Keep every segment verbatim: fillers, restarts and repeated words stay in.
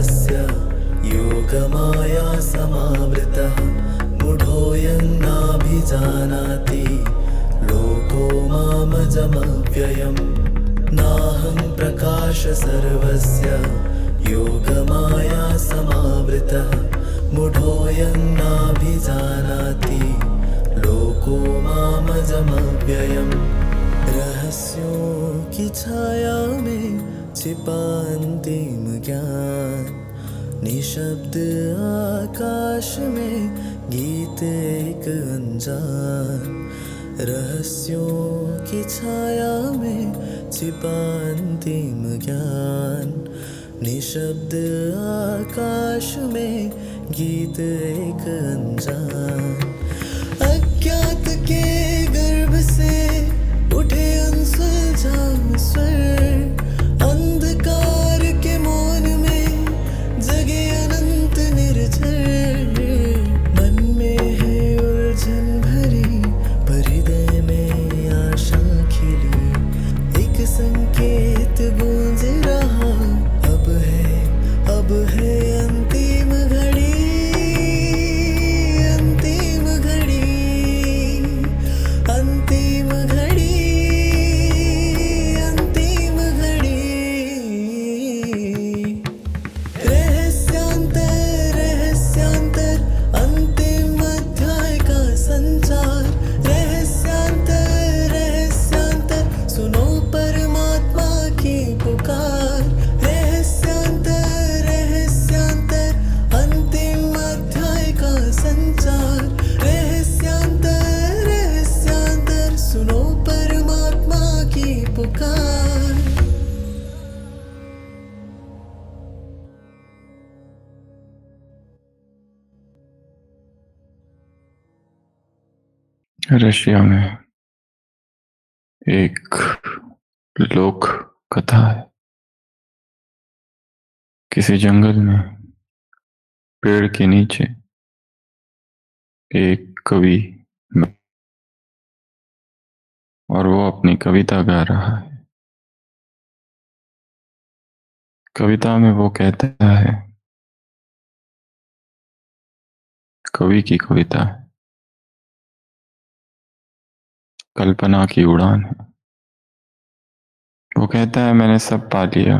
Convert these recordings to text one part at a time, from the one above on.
सर्वस्य योगमाया समावृतः मूढोऽयं नाभिजानाति लोको मामजमव्ययम् नाहं प्रकाश सर्वस्य योगमाया समावृतः मूढोऽयं नाभिजानाति लोको मामजमव्ययम् रहस्यों की छाया में छिपा अंतिम ज्ञान निशब्द आकाश में गीत एक अनजान रहस्यों की छाया में छिपा अंतिम ज्ञान निशब्द आकाश में गीत एक अनजान अज्ञात के गर्भ से उठे अनसुलझा स्वर अंधकार के मौन में जगे अनंत निर्झर मन में है उलझन भरी पर हृदय में आशा खिली एक संकेत गूंज रहा अब है अब है अंतिम घड़ी अंतिम घड़ी अंतिम घड़ी अंतिम घड़ी रहस्यांतर रहस्यांतर अंतिम अध्याय का संचार रहस्यांतर रहस्यांतर सुनो परमात्मा की पुकार रहस्यांतर रहस्यांतर अंतिम अध्याय का संचार रहस्यांतर रहस्यांतर सुनो परमात्मा की पुकार। रशिया में एक लोक कथा है। किसी जंगल में पेड़ के नीचे एक कवि और वो अपनी कविता गा रहा है। कविता में वो कहता है, कवि की कविता है, कल्पना की उड़ान है। वो कहता है, मैंने सब पा लिया,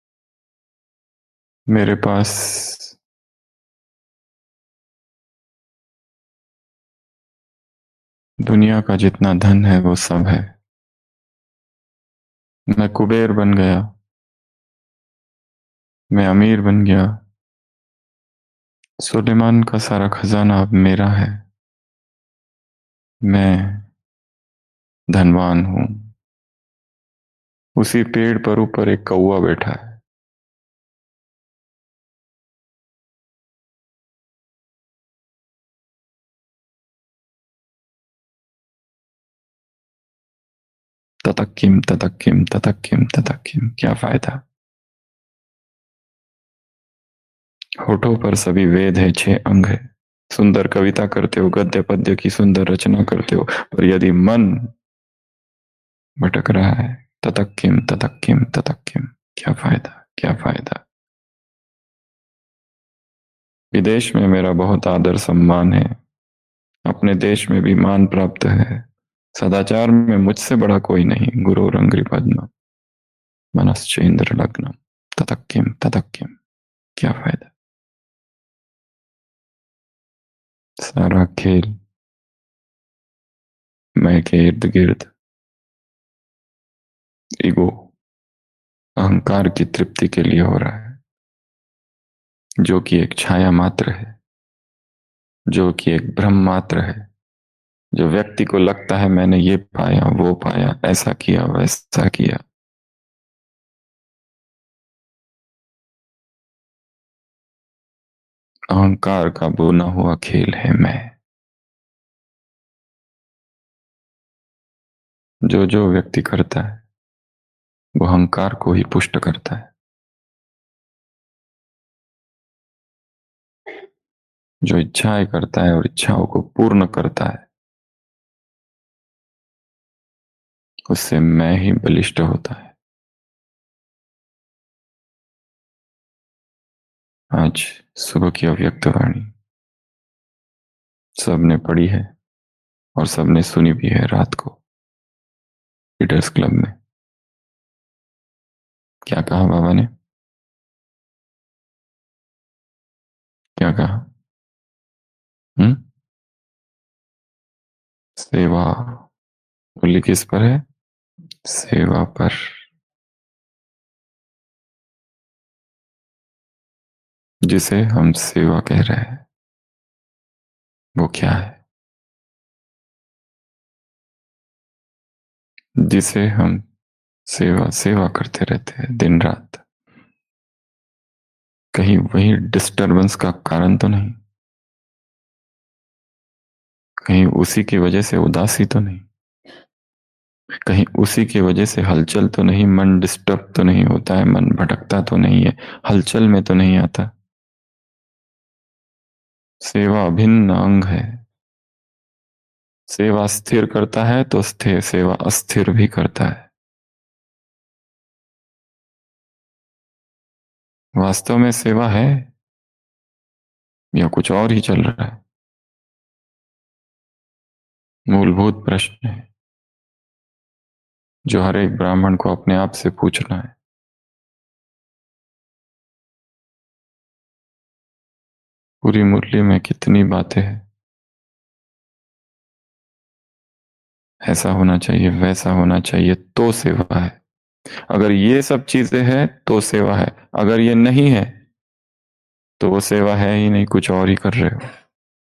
मेरे पास दुनिया का जितना धन है वो सब है। मैं कुबेर बन गया, मैं अमीर बन गया, सुलेमान का सारा खजाना अब मेरा है, मैं धनवान हूं। उसी पेड़ पर ऊपर एक कौवा बैठा है। ततक्किम ततक्किम ततक्किम ततक्किम, क्या फायदा। होठों पर सभी वेद है, छह अंग है। सुंदर कविता करते हो, गद्य पद्य की सुंदर रचना करते हो, पर यदि मन भटक रहा है, ततक्किम ततक्किम ततक्किम, क्या फायदा, क्या फायदा। विदेश में मेरा बहुत आदर सम्मान है, अपने देश में भी मान प्राप्त है। सदाचार में मुझसे बड़ा कोई नहीं, गुरु रंग्रि पद्म मनश्चेंद्र लग्नम, ततक्किम ततक्किम, क्या फायदा। सारा खेल मैं के इर्द गिर्द ईगो, अहंकार की तृप्ति के लिए हो रहा है, जो कि एक छाया मात्र है, जो कि एक भ्रम मात्र है। जो व्यक्ति को लगता है मैंने ये पाया वो पाया, ऐसा किया वैसा किया, अहंकार का बुना हुआ खेल है मैं। जो जो व्यक्ति करता है वो अहंकार को ही पुष्ट करता है। जो इच्छाएं करता है और इच्छाओं को पूर्ण करता है, उससे मैं ही बलिष्ठ होता है। आज सुबह की अव्यक्त वाणी सबने पढ़ी है और सबने सुनी भी है रात को लीडर्स क्लब में। क्या कहा बाबा ने? क्या कहा? हम्म? सेवा। बोली किस पर है? सेवा पर। जिसे हम सेवा कह रहे हैं वो क्या है? जिसे हम सेवा सेवा करते रहते हैं दिन रात, कहीं वही डिस्टरबेंस का कारण तो नहीं? कहीं उसी की वजह से उदासी तो नहीं? कहीं उसी की वजह से हलचल तो नहीं? मन डिस्टर्ब तो नहीं होता है? मन भटकता तो नहीं है? हलचल में तो नहीं आता? सेवा अभिन्न अंग है। सेवा स्थिर करता है तो स्थिर सेवा अस्थिर भी करता है। वास्तव में सेवा है या कुछ और ही चल रहा है? मूलभूत प्रश्न है जो हर एक ब्राह्मण को अपने आप से पूछना है। पूरी मुरली में कितनी बातें हैं, ऐसा होना चाहिए वैसा होना चाहिए तो सेवा है। अगर ये सब चीजें हैं तो सेवा है, अगर ये नहीं है तो वो सेवा है ही नहीं, कुछ और ही कर रहे हो।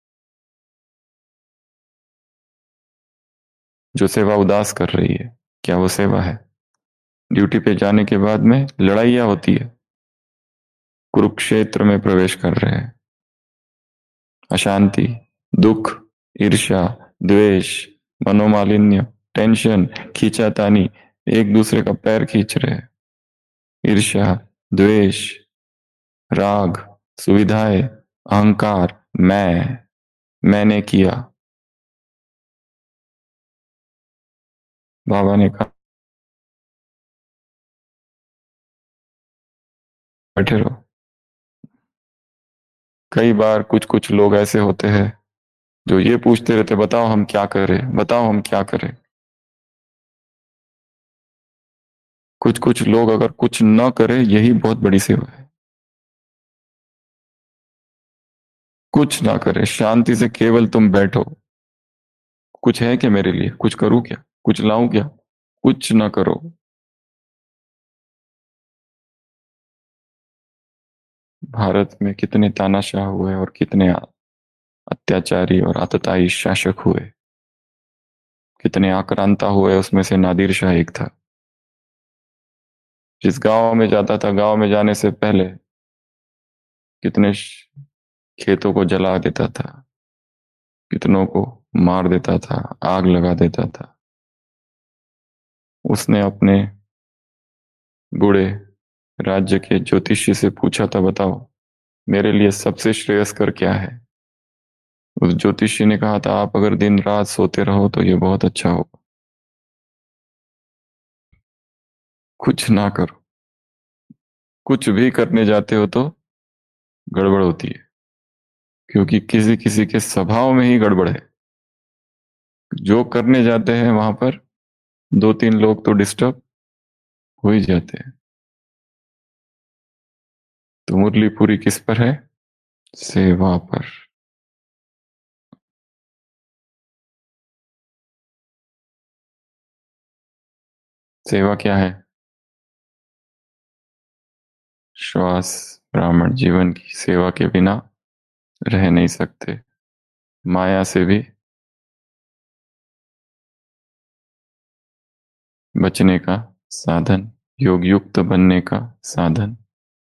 जो सेवा उदास कर रही है, क्या वो सेवा है? ड्यूटी पे जाने के बाद में लड़ाइयाँ होती है, कुरुक्षेत्र में प्रवेश कर रहे हैं। अशांति, दुख, ईर्ष्या, द्वेष, मनोमालिन्य, टेंशन, खींचातानी, एक दूसरे का पैर खींच रहे हैं। ईर्ष्या, द्वेष, राग, सुविधाएं, अहंकार, मैं मैंने किया। बाबा ने कहा बैठे रहो। कई बार कुछ कुछ लोग ऐसे होते हैं जो ये पूछते रहते, बताओ हम क्या करें, बताओ हम क्या करें। कुछ कुछ लोग अगर कुछ न करे यही बहुत बड़ी सेवा है। कुछ ना करे, शांति से केवल तुम बैठो। कुछ है क्या मेरे लिए? कुछ करूं क्या? कुछ लाऊं क्या? कुछ ना करो। भारत में कितने तानाशाह हुए और कितने अत्याचारी और आतताई शासक हुए, कितने आक्रांता हुए, उसमें से नादिर शाह एक था। जिस गांव में जाता था, गांव में जाने से पहले कितने खेतों को जला देता था, कितनों को मार देता था, आग लगा देता था। उसने अपने बूढ़े राज्य के ज्योतिषी से पूछा था, बताओ मेरे लिए सबसे श्रेयस्कर क्या है? उस ज्योतिषी ने कहा था, आप अगर दिन रात सोते रहो तो ये बहुत अच्छा होगा। कुछ ना करो, कुछ भी करने जाते हो तो गड़बड़ होती है, क्योंकि किसी किसी के स्वभाव में ही गड़बड़ है। जो करने जाते हैं वहां पर दो तीन लोग तो डिस्टर्ब हो ही जाते हैं। तो मुरली पूरी किस पर है? सेवा पर। सेवा क्या है? श्वास। ब्राह्मण जीवन की सेवा के बिना रह नहीं सकते। माया से भी बचने का साधन, योग युक्त बनने का साधन।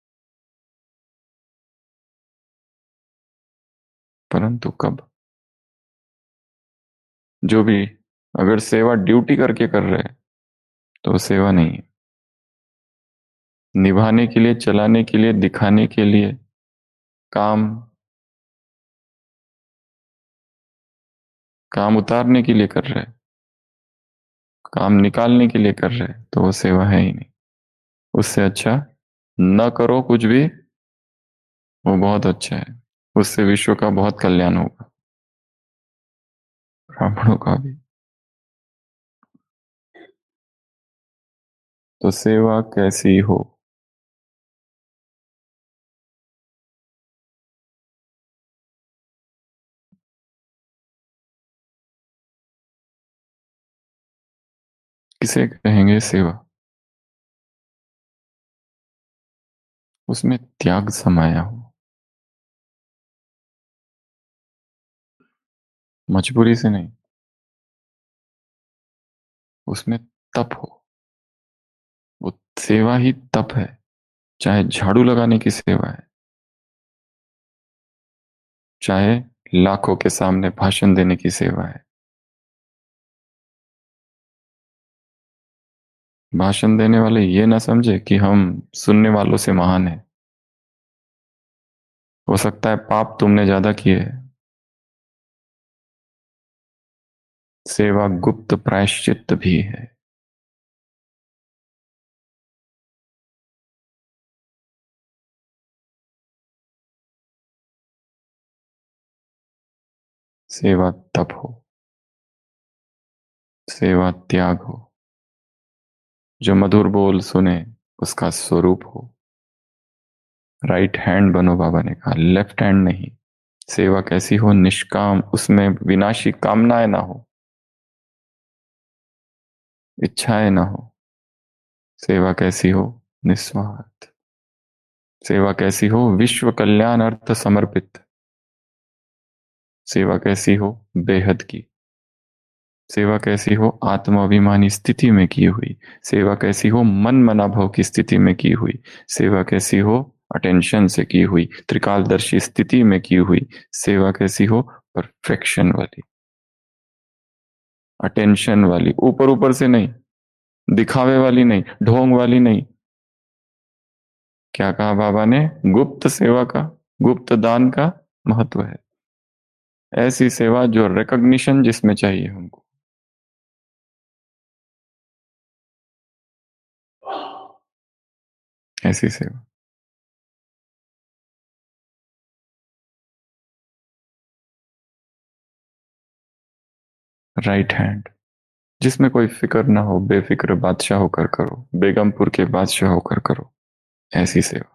परंतु कब? जो भी अगर सेवा ड्यूटी करके कर रहे हैं तो वो सेवा नहीं है। निभाने के लिए, चलाने के लिए, दिखाने के लिए, काम काम उतारने के लिए कर रहे हैं, काम निकालने के लिए कर रहे हैं, तो वो सेवा है ही नहीं। उससे अच्छा न करो कुछ भी, वो बहुत अच्छा है, उससे विश्व का बहुत कल्याण होगा, ब्राह्मणों का भी। तो सेवा कैसी हो? किसे कहेंगे सेवा? उसमें त्याग समाया हो, मजबूरी से नहीं, उसमें तप हो। वो सेवा ही तप है, चाहे झाड़ू लगाने की सेवा है, चाहे लाखों के सामने भाषण देने की सेवा है। भाषण देने वाले ये ना समझे कि हम सुनने वालों से महान हैं। हो सकता है पाप तुमने ज्यादा किए है। सेवा गुप्त प्रायश्चित भी है। सेवा तप हो, सेवा त्याग हो, जो मधुर बोल सुने उसका स्वरूप हो। राइट हैंड बनो, बाबा ने कहा, लेफ्ट हैंड नहीं। सेवा कैसी हो? निष्काम, उसमें विनाशी कामनाएं ना हो, इच्छाएं ना हो। सेवा कैसी हो? निस्वार्थ। सेवा कैसी हो? विश्व कल्याण अर्थ समर्पित। सेवा कैसी हो? बेहद की। सेवा कैसी हो? आत्माभिमानी स्थिति में की हुई। सेवा कैसी हो? मन मनाभव की स्थिति में की हुई। सेवा कैसी हो? अटेंशन से की हुई, त्रिकालदर्शी स्थिति में की हुई। सेवा कैसी हो? परफेक्शन वाली, अटेंशन वाली, ऊपर ऊपर से नहीं, दिखावे वाली नहीं, ढोंग वाली नहीं। क्या कहा बाबा ने? गुप्त सेवा का, गुप्त दान का महत्व है। ऐसी सेवा जो रिकॉग्निशन जिसमें चाहिए हमको। ऐसी सेवा। राइट हैंड, जिसमें कोई फिक्र ना हो, बेफिक्र बादशाह होकर करो, बेगमपुर के बादशाह होकर करो। ऐसी सेवा।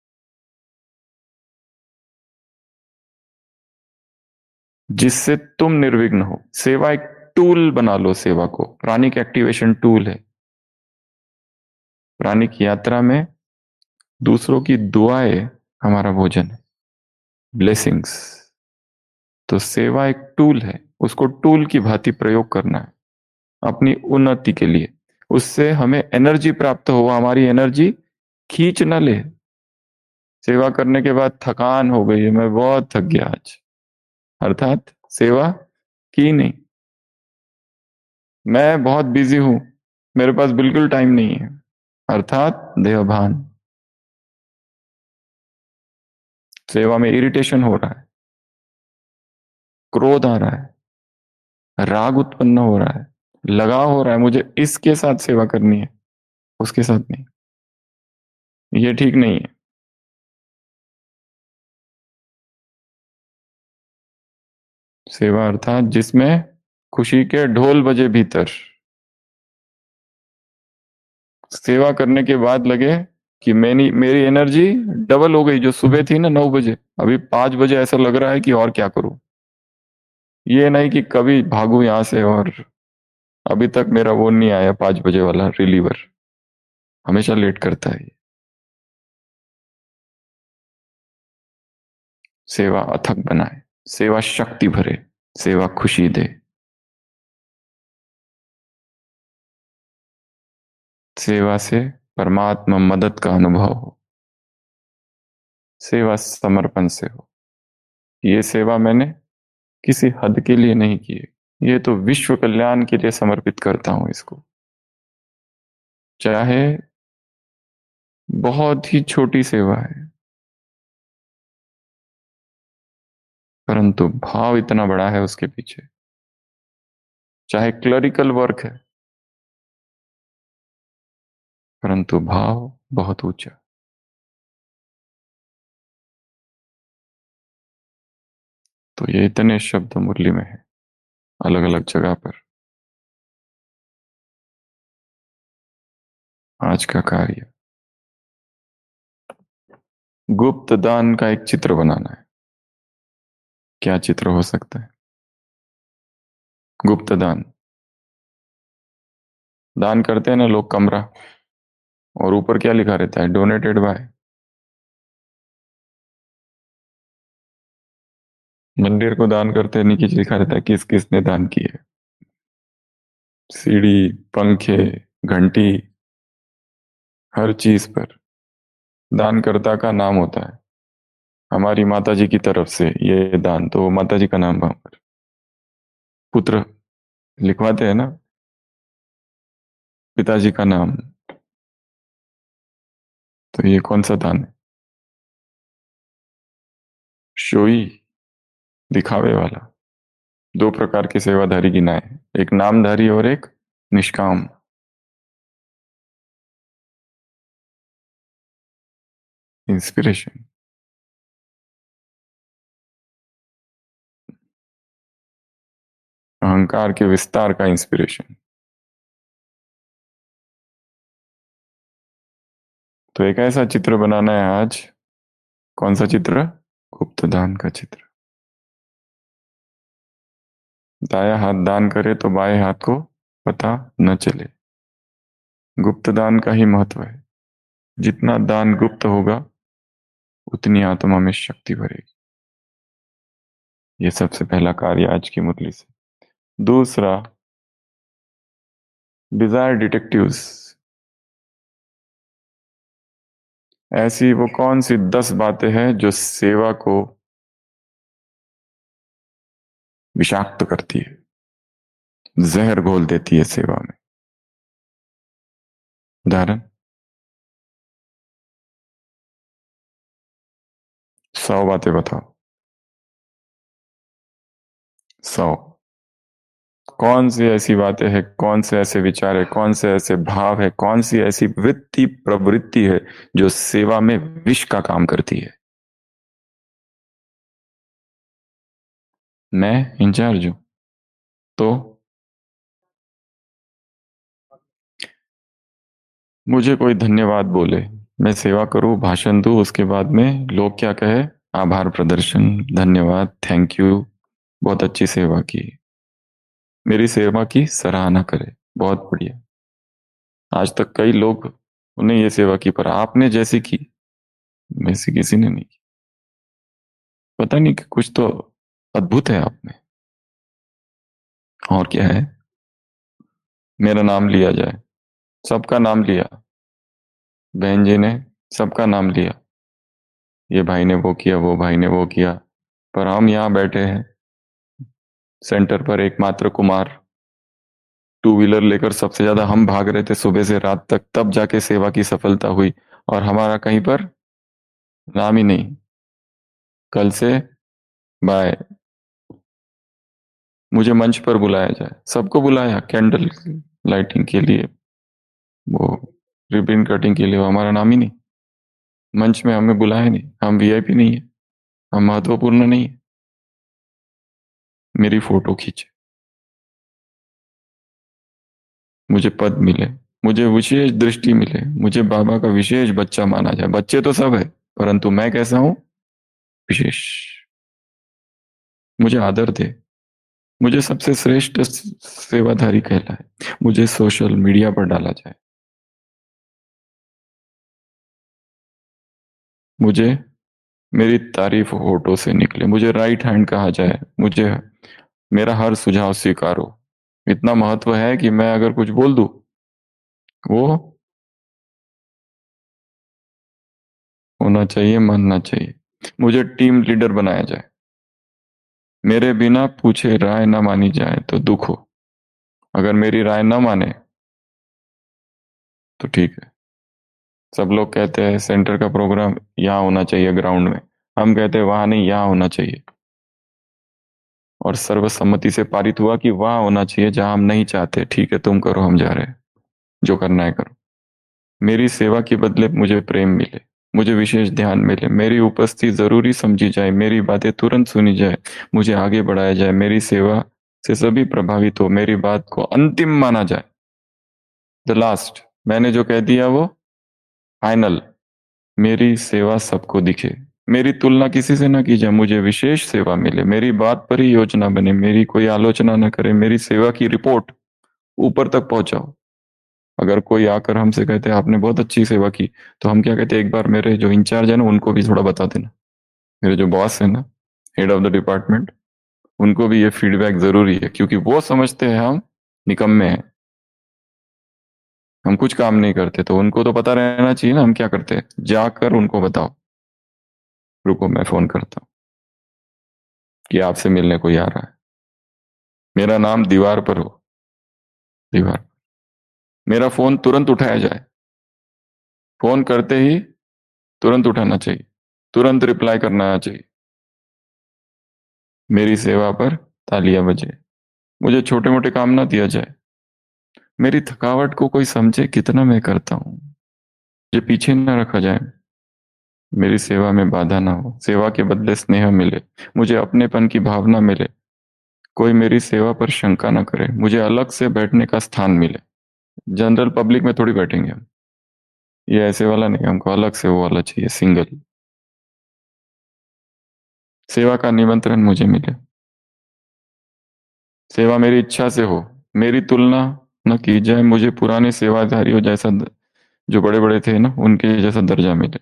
जिससे तुम निर्विघ्न हो। सेवा एक टूल बना लो सेवा को, प्राणिक एक्टिवेशन टूल है। प्राणिक यात्रा में दूसरों की दुआएं हमारा भोजन है, ब्लेसिंग्स। तो सेवा एक टूल है, उसको टूल की भांति प्रयोग करना है अपनी उन्नति के लिए। उससे हमें एनर्जी प्राप्त हो, हमारी एनर्जी खींच न ले। सेवा करने के बाद थकान हो गई है, मैं बहुत थक गया आज, अर्थात सेवा की नहीं। मैं बहुत बिजी हूं, मेरे पास बिल्कुल टाइम नहीं है, अर्थात देहभान। सेवा में इरिटेशन हो रहा है, क्रोध आ रहा है, राग उत्पन्न हो रहा है, लगाव हो रहा है, मुझे इसके साथ सेवा करनी है, उसके साथ नहीं। ये ठीक नहीं है। सेवा अर्थात जिसमें खुशी के ढोल बजे भीतर। सेवा करने के बाद लगे कि मेरी मेरी एनर्जी डबल हो गई, जो सुबह थी ना नौ बजे, अभी पांच बजे ऐसा लग रहा है कि और क्या करूं। ये नहीं कि कभी भागू यहां से, और अभी तक मेरा वो नहीं आया पांच बजे वाला रिलीवर, हमेशा लेट करता है ये। सेवा अथक बनाए, सेवा शक्ति भरे, सेवा खुशी दे, सेवा से परमात्मा मदद का अनुभव हो, सेवा समर्पण से हो। ये सेवा मैंने किसी हद के लिए नहीं की है, ये तो विश्व कल्याण के लिए समर्पित करता हूं इसको। चाहे बहुत ही छोटी सेवा है, परंतु भाव इतना बड़ा है उसके पीछे। चाहे क्लरिकल वर्क है, परंतु भाव बहुत ऊंचा। तो ये इतने शब्द मुरली में है, अलग अलग जगह पर। आज का कार्य गुप्त दान का एक चित्र बनाना है। क्या चित्र हो सकता है? गुप्त दान। दान करते हैं ना लोग कमरा, और ऊपर क्या लिखा रहता है? Donated by. मंदिर को दान करते हैं, नीचे लिखा रहता है किस किसने दान किए। सीढ़ी, पंखे, घंटी, हर चीज पर दानकर्ता का नाम होता है। हमारी माता जी की तरफ से ये दान, तो माता जी का नाम वहां पर पुत्र लिखवाते हैं ना, पिताजी का नाम। तो ये कौन सा दान है? शोई, दिखावे वाला। दो प्रकार के सेवाधारी गिनाए हैं, एक नामधारी और एक निष्काम। इंस्पिरेशन, अहंकार के विस्तार का इंस्पिरेशन। तो एक ऐसा चित्र बनाना है आज। कौन सा चित्र? गुप्त दान का चित्र। दाया हाथ दान करे तो बाएं हाथ को पता न चले। गुप्त दान का ही महत्व है। जितना दान गुप्त होगा उतनी आत्मा में शक्ति भरेगी। ये सबसे पहला कार्य आज की मुरली से। दूसरा, डिजायर डिटेक्टिव्स। ऐसी वो कौन सी दस बातें हैं जो सेवा को विषाक्त करती है, जहर घोल देती है सेवा में? उदाहरण, सौ बातें बताओ। सौ। कौन सी ऐसी बातें हैं, कौन से ऐसे विचार है, कौन से ऐसे भाव है, कौन सी ऐसी वृत्ति प्रवृत्ति है जो सेवा में विष का काम करती है? मैं इंचार्ज हूं तो मुझे कोई धन्यवाद बोले, मैं सेवा करूं, भाषण दूं, उसके बाद में लोग क्या कहे? आभार प्रदर्शन, धन्यवाद, थैंक यू, बहुत अच्छी सेवा की, मेरी सेवा की सराहना करे, बहुत बढ़िया। आज तक कई लोग उन्हें ये सेवा की, पर आपने जैसी की वैसी किसी ने नहीं की। पता नहीं कि कुछ तो अद्भुत है आप में। और क्या है? मेरा नाम लिया जाए, सबका नाम लिया, बहन जी ने सबका नाम लिया, ये भाई ने वो किया, वो भाई ने वो किया, पर हम यहाँ बैठे हैं सेंटर पर एकमात्र कुमार, टू व्हीलर लेकर सबसे ज्यादा हम भाग रहे थे सुबह से रात तक, तब जाके सेवा की सफलता हुई, और हमारा कहीं पर नाम ही नहीं। कल से बाय, मुझे मंच पर बुलाया जाए, सबको बुलाया कैंडल लाइटिंग के लिए, वो रिबन कटिंग के लिए, वो हमारा नाम ही नहीं। मंच में हमें बुलाया नहीं, हम वीआईपी नहीं है, हम महत्वपूर्ण नहीं है। मेरी फोटो खींचे, मुझे पद मिले, मुझे विशेष दृष्टि मिले, मुझे बाबा का विशेष बच्चा माना जाए। बच्चे तो सब है, परंतु मैं कैसा हूं? विशेष। मुझे आदर दे, मुझे सबसे श्रेष्ठ सेवाधारी कहलाए, मुझे सोशल मीडिया पर डाला जाए, मुझे मेरी तारीफ होठों से निकले, मुझे राइट हैंड कहा जाए, मुझे मेरा हर सुझाव स्वीकार हो। इतना महत्व है कि मैं अगर कुछ बोल दूं, वो होना चाहिए, मानना चाहिए। मुझे टीम लीडर बनाया जाए, मेरे बिना पूछे राय ना मानी जाए तो दुख हो, अगर मेरी राय ना माने तो ठीक है। सब लोग कहते हैं सेंटर का प्रोग्राम यहाँ होना चाहिए ग्राउंड में, हम कहते हैं वहां नहीं, यहाँ होना चाहिए, और सर्वसम्मति से पारित हुआ कि वहां होना चाहिए जहां हम नहीं चाहते। ठीक है, तुम करो, हम जा रहे हैं, जो करना है करो, मेरी सेवा के बदले मुझे प्रेम मिले। मुझे विशेष ध्यान मिले, मेरी उपस्थिति जरूरी समझी जाए, मेरी बातें तुरंत सुनी जाए, मुझे आगे बढ़ाया जाए, मेरी सेवा से सभी प्रभावित हो, मेरी बात को अंतिम माना जाए। द लास्ट, मैंने जो कह दिया वो फाइनल। मेरी सेवा सबको दिखे, मेरी तुलना किसी से ना की जाए, मुझे विशेष सेवा मिले, मेरी बात पर ही योजना बने, मेरी कोई आलोचना न करे, मेरी सेवा की रिपोर्ट ऊपर तक पहुंचाओ। अगर कोई आकर हमसे कहते हैं आपने बहुत अच्छी सेवा की, तो हम क्या कहते हैं, एक बार मेरे जो इंचार्ज है ना उनको भी थोड़ा बता देना, मेरे जो बॉस है ना, हेड ऑफ द डिपार्टमेंट, उनको भी ये फीडबैक जरूरी है, क्योंकि वो समझते हैं हम निकम्मे हैं, हम कुछ काम नहीं करते, तो उनको तो पता रहना चाहिए ना हम क्या करते हैं। जाकर उनको बताओ, रुको मैं फोन करता हूँ कि आपसे मिलने कोई आ रहा है, मेरा नाम दीवार पर हो, दीवार, मेरा फोन तुरंत उठाया जाए, फोन करते ही तुरंत उठाना चाहिए, तुरंत रिप्लाई करना चाहिए, मेरी सेवा पर तालियां बजे, मुझे छोटे मोटे काम ना दिया जाए, मेरी थकावट को कोई समझे कितना मैं करता हूँ, मुझे पीछे ना रखा जाए, मेरी सेवा में बाधा ना हो, सेवा के बदले स्नेह मिले, मुझे अपनेपन की भावना मिले, कोई मेरी सेवा पर शंका ना करे, मुझे अलग से बैठने का स्थान मिले। जनरल पब्लिक में थोड़ी बैठेंगे हम, ये ऐसे वाला नहीं, हमको अलग से वो वाला चाहिए, सिंगल। सेवा का निमंत्रण मुझे मिले, सेवा मेरी इच्छा से हो, मेरी तुलना न की जाए, मुझे पुराने सेवाधारियों जैसा, जो बड़े बड़े थे ना उनके जैसा दर्जा मिले,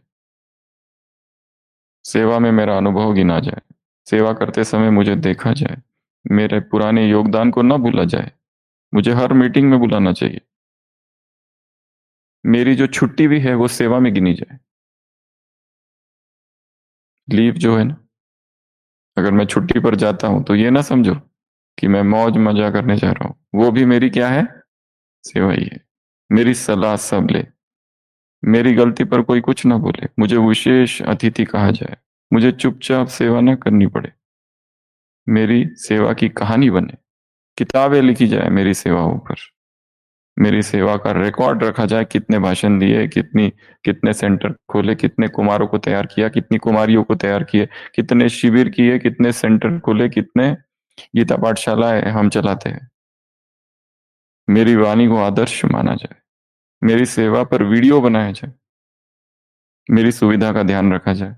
सेवा में मेरा अनुभव गिना जाए, सेवा करते समय मुझे देखा जाए, मेरे पुराने योगदान को न भूला जाए, मुझे हर मीटिंग में बुलाना चाहिए, मेरी जो छुट्टी भी है वो सेवा में गिनी जाए। लीव जो है ना, अगर मैं छुट्टी पर जाता हूं तो ये ना समझो कि मैं मौज मजा करने जा रहा हूं, वो भी मेरी क्या है, सेवा ही है। मेरी सलाह सब ले, मेरी गलती पर कोई कुछ ना बोले, मुझे विशेष अतिथि कहा जाए, मुझे चुपचाप सेवा ना करनी पड़े, मेरी सेवा की कहानी बने, किताबें लिखी जाए मेरी सेवाओं पर, मेरी सेवा का रिकॉर्ड रखा जाए, कितने भाषण दिए, कितनी कितने सेंटर खोले, कितने कुमारों को तैयार किया, कितनी कुमारियों को तैयार किए, कितने शिविर किए, कितने सेंटर खोले, कितने गीता पाठशालाएं हम चलाते हैं, मेरी वाणी को आदर्श माना जाए, मेरी सेवा पर वीडियो बनाया जाए, मेरी सुविधा का ध्यान रखा जाए,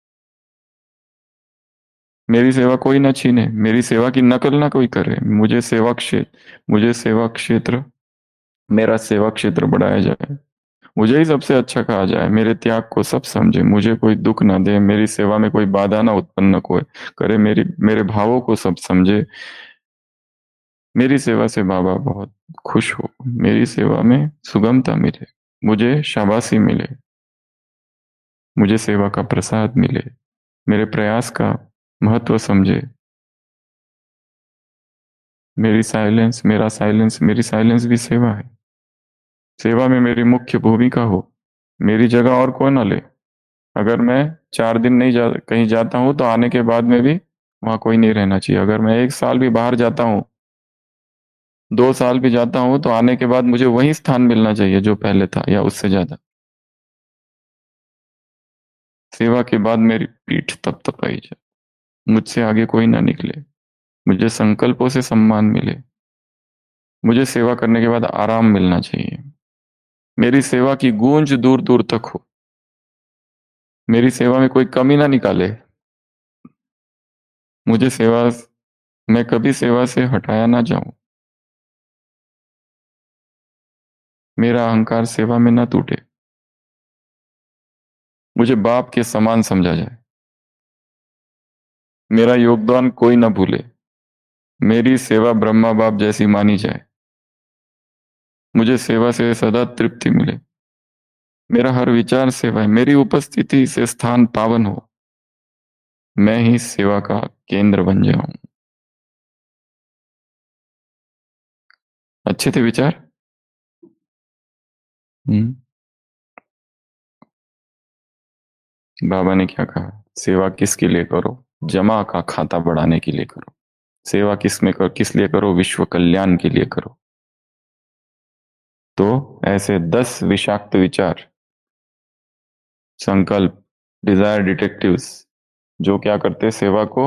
मेरी सेवा कोई ना छीने, मेरी सेवा की नकल ना कोई करे, मुझे सेवा क्षेत्र मुझे सेवा क्षेत्र मेरा सेवा क्षेत्र बढ़ाया जाए, मुझे ही सबसे अच्छा कहा जाए, मेरे त्याग को सब समझे, मुझे कोई दुख ना दे, मेरी सेवा में कोई बाधा ना उत्पन्न कोई करे, मेरी मेरे भावों को सब समझे, मेरी सेवा से बाबा बहुत खुश हो, मेरी सेवा में सुगमता मिले, मुझे शाबाशी मिले, मुझे सेवा का प्रसाद मिले, मेरे प्रयास का महत्व समझे, मेरी साइलेंस मेरा साइलेंस मेरी साइलेंस भी सेवा है, सेवा में मेरी मुख्य भूमिका हो, मेरी जगह और कोई ना ले, अगर मैं चार दिन नहीं जा कहीं जाता हूं तो आने के बाद में भी वहां कोई नहीं रहना चाहिए, अगर मैं एक साल भी बाहर जाता हूँ, दो साल भी जाता हूँ, तो आने के बाद मुझे वही स्थान मिलना चाहिए जो पहले था या उससे ज्यादा, सेवा के बाद मेरी पीठ तप तपाई जाए, मुझसे आगे कोई ना निकले, मुझे संकल्पों से सम्मान मिले, मुझे सेवा करने के बाद आराम मिलना चाहिए, मेरी सेवा की गूंज दूर दूर तक हो, मेरी सेवा में कोई कमी ना निकाले, मुझे सेवा मैं कभी सेवा से हटाया ना जाऊं, मेरा अहंकार सेवा में ना टूटे, मुझे बाप के समान समझा जाए, मेरा योगदान कोई ना भूले, मेरी सेवा ब्रह्मा बाप जैसी मानी जाए, मुझे सेवा से सदा तृप्ति मिले, मेरा हर विचार सेवा है, मेरी उपस्थिति से स्थान पावन हो, मैं ही सेवा का केंद्र बन जाऊं। अच्छे थे विचार। हम्म। बाबा ने क्या कहा, सेवा किसके लिए करो, जमा का खाता बढ़ाने के लिए करो, सेवा किस में करो, किस लिए करो, विश्व कल्याण के लिए करो। तो ऐसे दस विषाक्त विचार संकल्प, डिजायर डिटेक्टिव्स, जो क्या करते, सेवा को,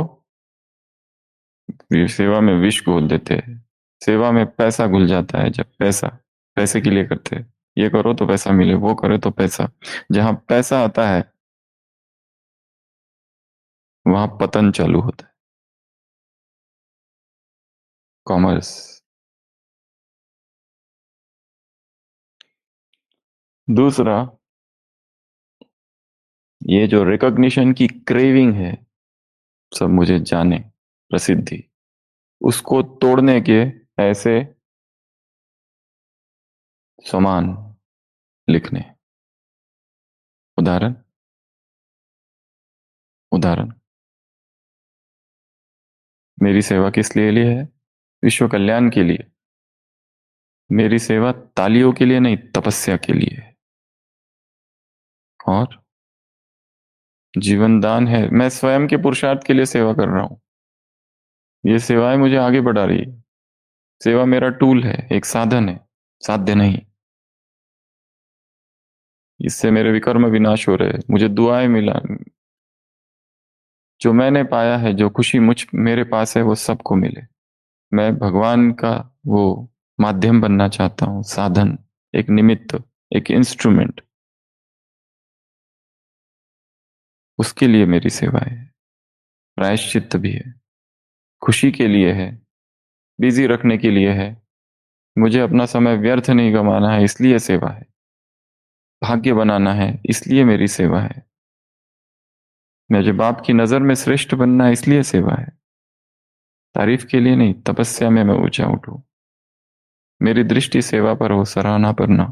सेवा में विष घोल देते हैं। सेवा में पैसा घुल जाता है, जब पैसा, पैसे के लिए करते हैं, ये करो तो पैसा मिले, वो करो तो पैसा, जहां पैसा आता है वहां पतन चालू होता है। कॉमर्स। दूसरा, ये जो रिकॉग्निशन की क्रेविंग है, सब मुझे जाने, प्रसिद्धि, उसको तोड़ने के ऐसे समान लिखने। उदाहरण, उदाहरण, मेरी सेवा किस लिए लिए है? विश्व कल्याण के लिए। मेरी सेवा तालियों के लिए नहीं, तपस्या के लिए है। और जीवन दान है, मैं स्वयं के पुरुषार्थ के लिए सेवा कर रहा हूं। ये सेवाएं मुझे आगे बढ़ा रही है। सेवा मेरा टूल है, एक साधन है, साध्य नहीं। इससे मेरे विकर्म विनाश हो रहे, मुझे दुआएं मिला, जो मैंने पाया है, जो खुशी मुझ मेरे पास है, वो सबको मिले। मैं भगवान का वो माध्यम बनना चाहता हूँ, साधन, एक निमित्त, एक इंस्ट्रूमेंट। उसके लिए मेरी सेवा है। प्रायश्चित्त भी है, खुशी के लिए है, बिजी रखने के लिए है। मुझे अपना समय व्यर्थ नहीं गंवाना है, इसलिए सेवा है। भाग्य बनाना है, इसलिए मेरी सेवा है। मुझे बाप की नजर में श्रेष्ठ बनना है, इसलिए सेवा है। तारीफ के लिए नहीं, तपस्या में मैं ऊंचा उठूं, मेरी दृष्टि सेवा पर हो, सराहना पर ना।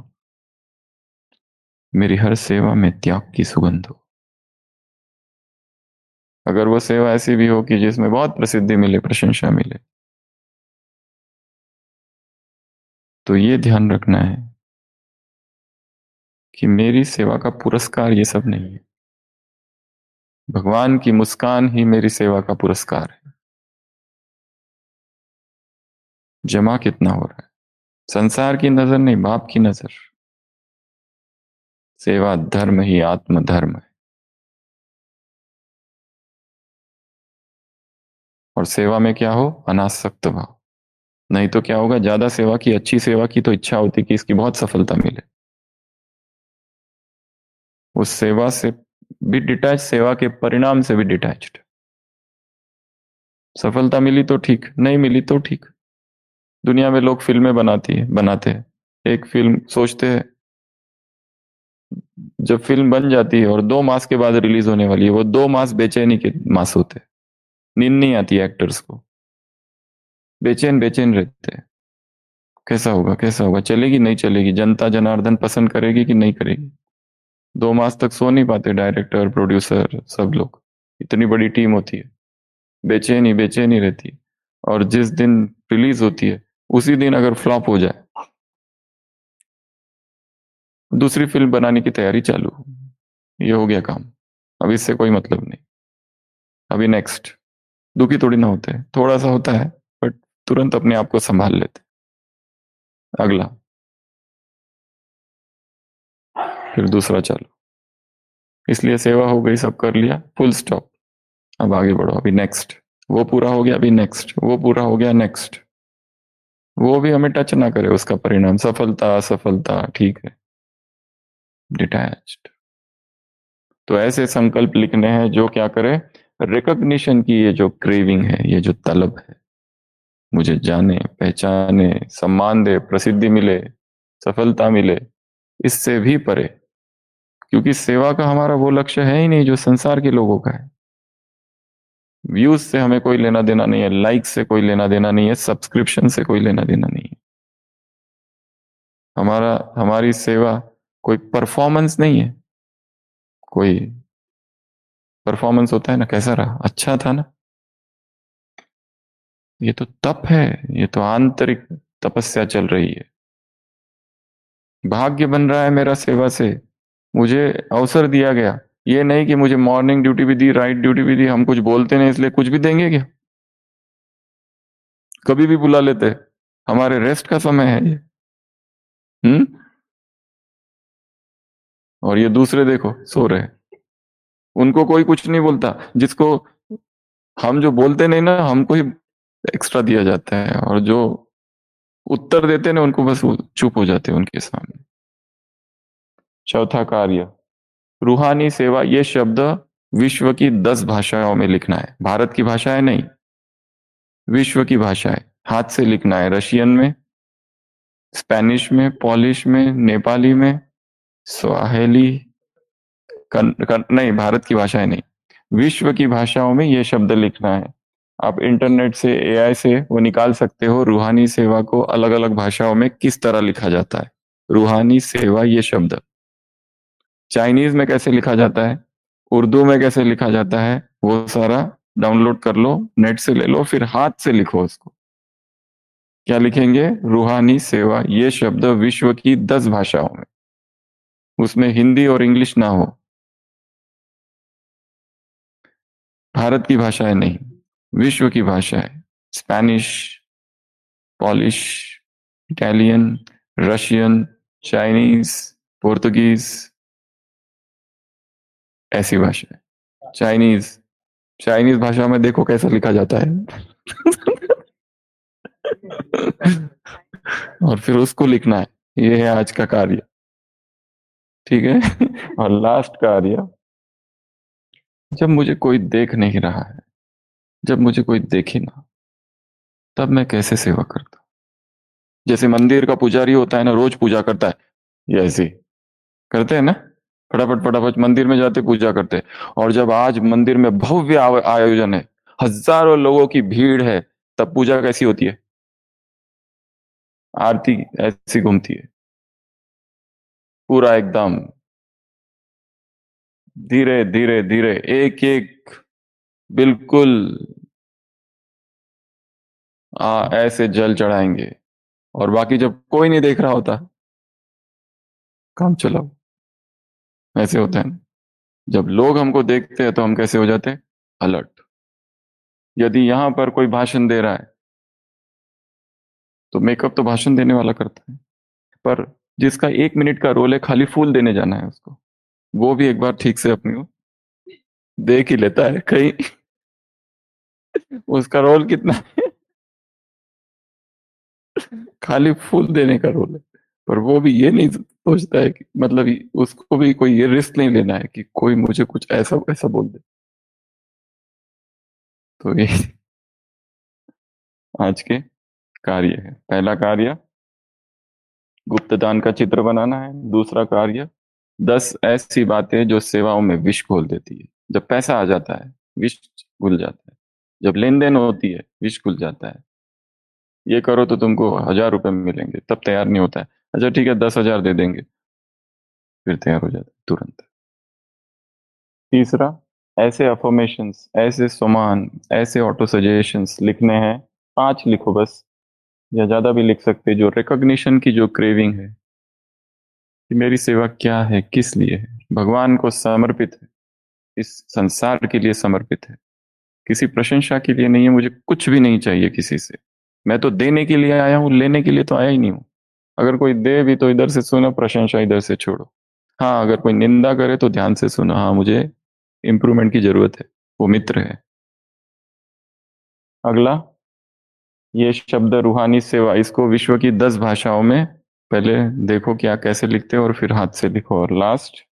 मेरी हर सेवा में त्याग की सुगंध हो। अगर वो सेवा ऐसी भी हो कि जिसमें बहुत प्रसिद्धि मिले, प्रशंसा मिले, तो ये ध्यान रखना है कि मेरी सेवा का पुरस्कार ये सब नहीं है। भगवान की मुस्कान ही मेरी सेवा का पुरस्कार है। जमा कितना हो रहा है, संसार की नजर नहीं, बाप की नजर। सेवा धर्म ही आत्म धर्म है। और सेवा में क्या हो, अनासक्त भाव। नहीं तो क्या होगा, ज्यादा सेवा की, अच्छी सेवा की तो इच्छा होती कि इसकी बहुत सफलता मिले, उस सेवा से भी डिटैच, सेवा के परिणाम से भी डिटैच्ड। सफलता मिली तो ठीक, नहीं मिली तो ठीक। दुनिया में लोग फिल्में बनाती है, बनाते हैं, एक फिल्म सोचते हैं, जब फिल्म बन जाती है और दो मास के बाद रिलीज होने वाली है, वो दो मास बेचैनी के मास होते हैं। नींद नहीं आती है एक्टर्स को, बेचैन बेचैन रहते हैं। कैसा होगा, कैसा होगा, चलेगी नहीं चलेगी, जनता जनार्दन पसंद करेगी कि नहीं करेगी। दो मास तक सो नहीं पाते डायरेक्टर, प्रोड्यूसर, सब लोग। इतनी बड़ी टीम होती है, बेचैनी बेचैनी रहती है। और जिस दिन रिलीज होती है, उसी दिन अगर फ्लॉप हो जाए, दूसरी फिल्म बनाने की तैयारी चालू, ये हो गया काम, अब इससे कोई मतलब नहीं, अभी नेक्स्ट। दुखी थोड़ी ना होते हैं, थोड़ा सा होता है, बट तुरंत अपने आप को संभाल लेते, अगला, फिर दूसरा चालू। इसलिए सेवा हो गई, सब कर लिया, फुल स्टॉप। अब आगे बढ़ो, अभी नेक्स्ट। वो पूरा हो गया, अभी नेक्स्ट, वो पूरा हो गया, नेक्स्ट। वो भी हमें टच ना करे, उसका परिणाम, सफलता असफलता, ठीक है, डिटैच्ड। तो ऐसे संकल्प लिखने हैं जो क्या करे, रिकॉग्निशन की ये जो क्रेविंग है, ये जो तलब है, मुझे जाने, पहचाने, सम्मान दे, प्रसिद्धि मिले, सफलता मिले, इससे भी परे। क्योंकि सेवा का हमारा वो लक्ष्य है ही नहीं जो संसार के लोगों का है। व्यूज से हमें कोई लेना देना नहीं है, लाइक से कोई लेना देना नहीं है, सब्सक्रिप्शन से कोई लेना देना नहीं है। हमारा, हमारी सेवा कोई परफॉर्मेंस नहीं है। कोई परफॉर्मेंस होता है ना, कैसा रहा, अच्छा था ना, ये तो तप है, ये तो आंतरिक तपस्या चल रही है। भाग्य बन रहा है मेरा सेवा से, मुझे अवसर दिया गया। ये नहीं कि मुझे मॉर्निंग ड्यूटी भी दी, राइट ड्यूटी भी दी, हम कुछ बोलते नहीं इसलिए कुछ भी देंगे क्या? कभी भी बुला लेते, हमारे रेस्ट का समय है ये। हम्म और ये दूसरे देखो सो रहे हैं, उनको कोई कुछ नहीं बोलता। जिसको हम जो बोलते नहीं ना, हमको ही एक्स्ट्रा दिया जाता है, और जो उत्तर देते ना उनको बस वो चुप हो जाते हैं उनके सामने। चौथा कार्य, रूहानी सेवा, ये शब्द विश्व की दस भाषाओं में लिखना है। भारत की भाषा है नहीं, विश्व की भाषा है। हाथ से लिखना है, रशियन में, स्पेनिश में, पॉलिश में, नेपाली में, स्वाहिली, कन, कन, नहीं भारत की भाषा है नहीं, विश्व की भाषाओं में ये शब्द लिखना है। आप इंटरनेट से, एआई से वो निकाल सकते हो रूहानी सेवा को अलग अलग भाषाओं में किस तरह लिखा जाता है। रूहानी सेवा ये शब्द चाइनीज में कैसे लिखा जाता है, उर्दू में कैसे लिखा जाता है, वो सारा डाउनलोड कर लो, नेट से ले लो, फिर हाथ से लिखो उसको। क्या लिखेंगे? रूहानी सेवा ये शब्द विश्व की दस भाषाओं में, उसमें हिंदी और इंग्लिश ना हो। भारत की भाषा है नहीं, विश्व की भाषा है। Spanish, Polish, Italian, Russian, Chinese, Portuguese, ऐसी भाषा है। चाइनीज, चाइनीज भाषा में देखो कैसा लिखा जाता है। और फिर उसको लिखना है। ये है आज का कार्य, ठीक है। और लास्ट कार्य, जब मुझे कोई देख नहीं रहा है, जब मुझे कोई देखे ना, तब मैं कैसे सेवा करता हूँ। जैसे मंदिर का पुजारी होता है ना, रोज पूजा करता है, ये ऐसे ही करते हैं ना, फटाफट फटाफट मंदिर में जाते पूजा करते हैं। और जब आज मंदिर में भव्य आव- आयोजन है, हजारों लोगों की भीड़ है, तब पूजा कैसी होती है? आरती ऐसी घूमती है, पूरा एकदम धीरे धीरे धीरे, एक एक, बिल्कुल। आ, ऐसे जल चढ़ाएंगे। और बाकी जब कोई नहीं देख रहा होता, काम चलाओ, ऐसे होता है ना। जब लोग हमको देखते हैं तो हम कैसे हो जाते हैं? अलर्ट। यदि यहां पर कोई भाषण दे रहा है, तो मेकअप तो भाषण देने वाला करता है, पर जिसका एक मिनट का रोल है, खाली फूल देने जाना है उसको, वो भी एक बार ठीक से अपनी को देख ही लेता है कहीं उसका रोल कितना है। खाली फूल देने का रोल है, पर वो भी ये नहीं सोचता है कि मतलब ये- उसको भी कोई ये रिस्क नहीं लेना है कि कोई मुझे कुछ ऐसा ऐसा बोल दे। तो ये आज के कार्य है। पहला कार्य, गुप्तदान का चित्र बनाना है। दूसरा कार्य, दस ऐसी बातें जो सेवाओं में विष घोल देती है। जब पैसा आ जाता है, विष घुल जाता है। जब लेन देन होती है, विष घुल जाता है। ये करो तो तुमको हजार रुपए मिलेंगे, तब तैयार नहीं होता है। अच्छा ठीक है, दस हजार दे देंगे, फिर तैयार हो जाता है तुरंत। तीसरा, ऐसे अफर्मेशंस, ऐसे सुमान, ऐसे ऑटो सजेशंस लिखने हैं। पांच लिखो बस, या ज्यादा भी लिख सकते हैं, जो रिकॉग्निशन की जो क्रेविंग है कि मेरी सेवा क्या है, किस लिए है, भगवान को समर्पित है, इस संसार के लिए समर्पित है, किसी प्रशंसा के लिए नहीं है। मुझे कुछ भी नहीं चाहिए किसी से, मैं तो देने के लिए आया हूं, लेने के लिए तो आया ही नहीं हूं। अगर कोई दे भी तो इधर से सुनो, प्रशंसा इधर से छोड़ो। हाँ, अगर कोई निंदा करे तो ध्यान से सुनो, हाँ मुझे इंप्रूवमेंट की जरूरत है, वो मित्र है। अगला, ये शब्द रूहानी सेवा, इसको विश्व की दस भाषाओं में पहले देखो क्या कैसे लिखते हो, और फिर हाथ से लिखो। और लास्ट,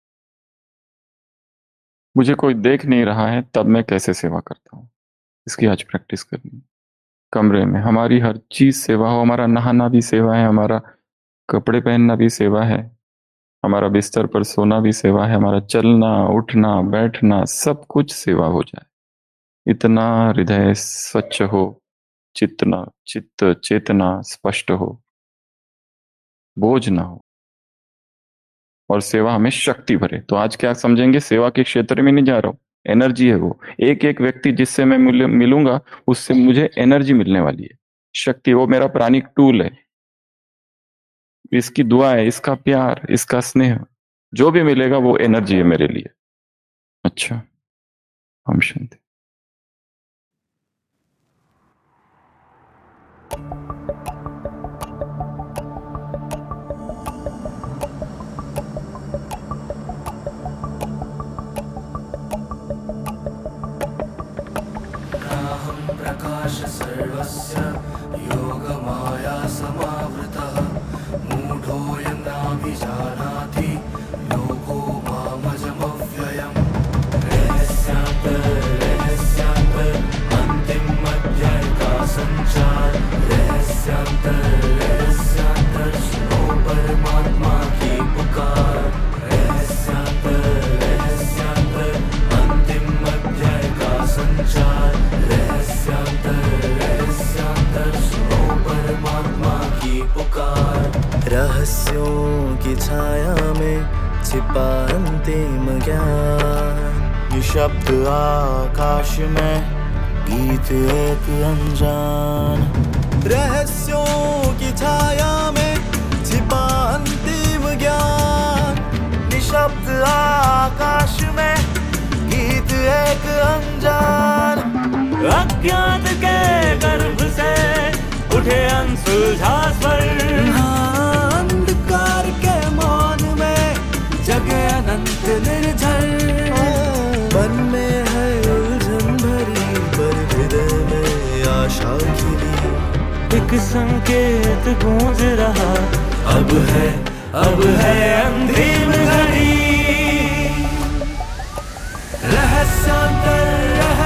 मुझे कोई देख नहीं रहा है तब मैं कैसे सेवा करता हूँ। इसकी आज प्रैक्टिस करनी है। कमरे में हमारी हर चीज सेवा हो, हमारा नहाना भी सेवा है, हमारा कपड़े पहनना भी सेवा है, हमारा बिस्तर पर सोना भी सेवा है, हमारा चलना उठना बैठना सब कुछ सेवा हो जाए। इतना हृदय स्वच्छ हो, चितना चित्त चेतना स्पष्ट हो, बोझ ना हो, और सेवा हमें शक्ति भरे। तो आज क्या समझेंगे? सेवा के क्षेत्र में नहीं जा रहा हूं, एनर्जी है वो। एक एक व्यक्ति जिससे मैं मिल, मिलूंगा, उससे मुझे एनर्जी मिलने वाली है, शक्ति। वो मेरा प्राणिक टूल है, इसकी दुआ है, इसका प्यार, इसका स्नेह, जो भी मिलेगा वो एनर्जी है मेरे लिए। अच्छा, हम शांति। अहं प्रकाश सर्वस्य योगमाया समावृतः मूढोऽयं नाभिजानाति लोको मामजमव्ययम् रहस्यान्तर रहस्यान्तर अन्तिम अध्याय का संचार रहस्यान्तर रहस्यान्तर सुनो परमात्मा की पुकार रहस्यान्तर रहस्यान्तर अंतिम अध्याय का संचार रहस्यान्तर रहस्यान्तर सुनो परमात्मा की पुकार रहस्यों की छाया में छिपा अंतिम ज्ञान निशब्द आकाश में गीत एक अनजान रहस्यों की छाया में छिपा अंतिम ज्ञान निशब्द आकाश में गीत एक अनजान अज्ञात के गर्भ से उठे अनसुलझा स्वर अंधकार के मौन में जगे अनंत निर्झर मन में है उलझन भरी पर हृदय में आशा खिली एक संकेत गूंज रहा अब है अब है अंतिम घड़ी रहस्यांतर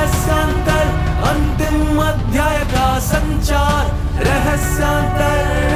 रहस्यांतर अंतिम अध्याय का संचार रहस्यांतर